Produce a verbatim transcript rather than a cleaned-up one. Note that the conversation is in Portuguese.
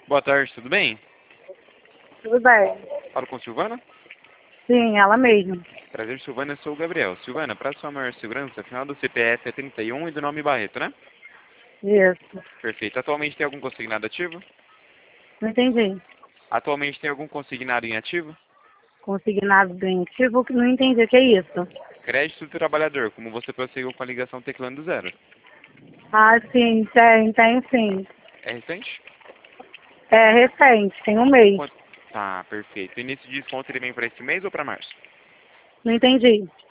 Boa tarde, tudo bem? Tudo bem? Falo com Silvana? Sim, ela mesma. Prazer, Silvana, eu sou o Gabriel. Silvana, para sua maior segurança, final do C P F é trinta e um e do nome Barreto, né? Isso. Perfeito. Atualmente tem algum consignado ativo? Não entendi. Atualmente tem algum consignado em ativo? Consignado doentio, que não entendi o que é isso. Crédito do trabalhador, como você prosseguiu com a ligação teclando zero. Ah, sim, tem, tem sim. É recente? É recente, tem um mês. Quanto? Tá, perfeito. E nesse desconto ele vem para esse mês ou para março? Não entendi.